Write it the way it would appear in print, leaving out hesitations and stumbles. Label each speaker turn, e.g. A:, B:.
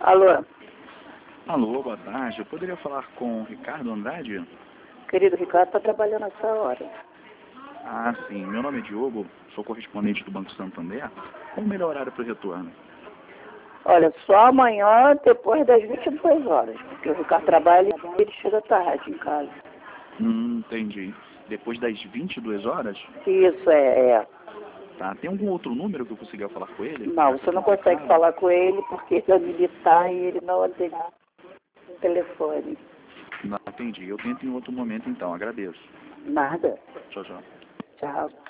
A: Alô,
B: Alô, boa tarde. Eu poderia falar com o Ricardo Andrade?
A: querido Ricardo, está trabalhando essa hora.
B: Ah, sim. Meu nome é Diogo, sou correspondente do Banco Santander. Qual o melhor horário para o retorno?
A: Olha, só amanhã depois das 22 horas, porque o Ricardo trabalha e ele chega tarde em casa.
B: Entendi. Depois das 22 horas?
A: Isso é.
B: Tá. Tem algum outro número que eu consiga falar com ele?
A: Não, você não consegue falar com ele porque ele é militar e ele não atende o telefone.
B: Não, entendi. Eu tento em outro momento então. Agradeço.
A: Nada.
B: Tchau, tchau.
A: Tchau.